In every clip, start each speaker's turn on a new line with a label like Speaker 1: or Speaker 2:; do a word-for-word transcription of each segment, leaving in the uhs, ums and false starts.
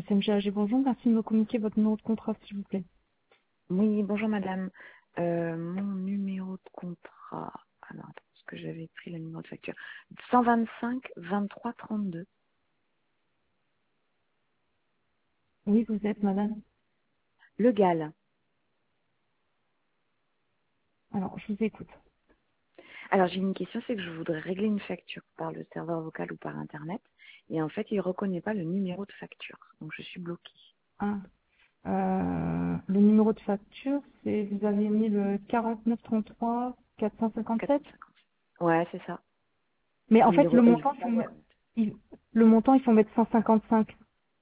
Speaker 1: S M G A G, bonjour. Merci de me communiquer votre numéro de contrat, s'il vous plaît.
Speaker 2: Oui, bonjour madame. Euh, mon numéro de contrat. Alors, attends, parce que j'avais pris le numéro de facture. cent vingt-cinq vingt-trois trente-deux.
Speaker 1: Oui, vous êtes madame.
Speaker 2: Le Gall.
Speaker 1: Alors, je vous écoute.
Speaker 2: Alors, j'ai une question, c'est que je voudrais régler une facture par le serveur vocal ou par Internet. Et en fait, il ne reconnaît pas le numéro de facture. Donc, je suis bloquée.
Speaker 1: Ah, euh, le numéro de facture, c'est, vous avez mis le quarante-neuf trente-trois quatre cent cinquante-sept.
Speaker 2: quatre cent cinquante. Ouais, c'est ça.
Speaker 1: Mais en
Speaker 2: Et il,
Speaker 1: fait, le
Speaker 2: re- et il
Speaker 1: montant,
Speaker 2: veut
Speaker 1: il
Speaker 2: pas
Speaker 1: faut
Speaker 2: le
Speaker 1: mettre,
Speaker 2: reconnaître.
Speaker 1: il- le montant, il faut mettre cent cinquante-cinq.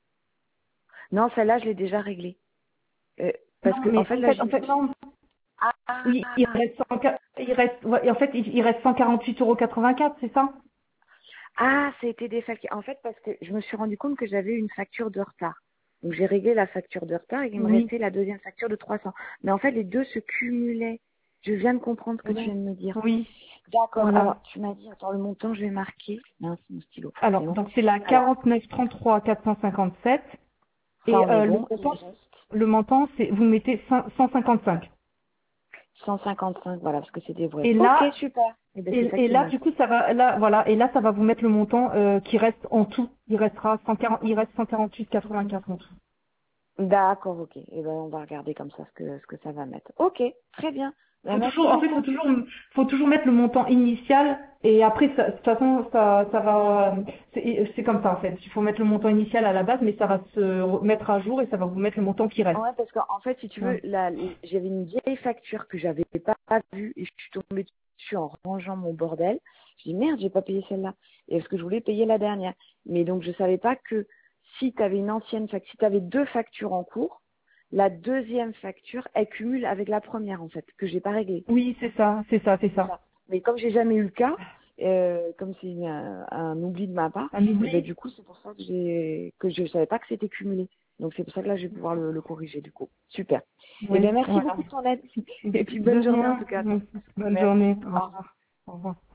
Speaker 2: Non, celle-là, je l'ai déjà réglée. Euh,
Speaker 1: Non,
Speaker 2: parce que, en
Speaker 1: mais
Speaker 2: fait,
Speaker 1: en
Speaker 2: là,
Speaker 1: fait, en
Speaker 2: j'ai
Speaker 1: fait,
Speaker 2: vu.
Speaker 1: non. Il, il
Speaker 2: Ah,
Speaker 1: reste, cent il reste, ouais, en fait, il, il reste cent quarante-huit euros quatre-vingt-quatre, c'est ça?
Speaker 2: Ah, ça a été des factures. En fait, parce que je me suis rendu compte que j'avais une facture de retard. Donc j'ai réglé la facture de retard et il me
Speaker 1: Oui.
Speaker 2: restait la deuxième facture de trois cents. Mais en fait, les deux se cumulaient. Je viens de comprendre ce que tu
Speaker 1: Oui.
Speaker 2: viens de me dire.
Speaker 1: Oui.
Speaker 2: D'accord.
Speaker 1: Voilà.
Speaker 2: Alors, tu m'as dit, attends, le montant, je vais marquer. Non, c'est mon stylo,
Speaker 1: Alors,
Speaker 2: forcément.
Speaker 1: donc c'est la
Speaker 2: Alors,
Speaker 1: quarante-neuf trente-trois quatre cent cinquante-sept
Speaker 2: ça,
Speaker 1: et
Speaker 2: on est
Speaker 1: euh, le
Speaker 2: bon. Il
Speaker 1: montant,
Speaker 2: reste
Speaker 1: le montant, c'est vous mettez cent cinquante-cinq.
Speaker 2: cent cinquante-cinq, voilà, parce que c'est des vrais.
Speaker 1: Et
Speaker 2: Ok,
Speaker 1: là,
Speaker 2: super. Et ben, c'est ça
Speaker 1: et, et
Speaker 2: qui me
Speaker 1: là,
Speaker 2: manque.
Speaker 1: du coup, ça va, là, voilà, et là, ça va vous mettre le montant euh, qui reste en tout. Il restera cent quarante, il reste cent quarante-huit quatre-vingt-quatre en tout.
Speaker 2: D'accord, ok. Et ben, on va regarder comme ça ce que, ce que ça va mettre. Ok, très bien. Ben,
Speaker 1: Faut
Speaker 2: merci
Speaker 1: toujours, en fait, faut
Speaker 2: beaucoup.
Speaker 1: toujours, faut toujours mettre le montant initial et après, ça- de toute façon, ça, ça va, c'est c'est comme ça en fait. Il faut mettre le montant initial à la base, mais ça va se mettre à jour et ça va vous mettre le montant qui reste.
Speaker 2: Ouais, parce qu'en fait, si tu
Speaker 1: Ouais.
Speaker 2: veux, la, j'avais une vieille facture que j'avais pas vue et je suis tombée dessus en rangeant mon bordel. Je dis merde, j'ai pas payé celle-là. Et parce que je voulais payer la dernière. Mais donc je savais pas que si tu avais une ancienne facture, si tu avais deux factures en cours, la deuxième facture, elle cumule avec la première en fait, que j'ai pas réglée.
Speaker 1: Oui, c'est ça, c'est ça, c'est
Speaker 2: C'est
Speaker 1: ça.
Speaker 2: ça. Mais comme j'ai jamais eu le cas, euh, comme c'est une- un, un oubli de ma part,
Speaker 1: Un
Speaker 2: et ben
Speaker 1: oubli.
Speaker 2: du coup c'est pour ça que j'ai que je savais pas que c'était cumulé. Donc c'est pour ça que là je vais pouvoir le, le corriger du coup. Super. Et
Speaker 1: Oui,
Speaker 2: ben merci
Speaker 1: voilà.
Speaker 2: beaucoup de ton aide. Et puis
Speaker 1: De
Speaker 2: bonne journée en
Speaker 1: rien.
Speaker 2: tout cas.
Speaker 1: Bonne
Speaker 2: Merci.
Speaker 1: journée.
Speaker 2: Au
Speaker 1: Au
Speaker 2: revoir.
Speaker 1: revoir. Au revoir.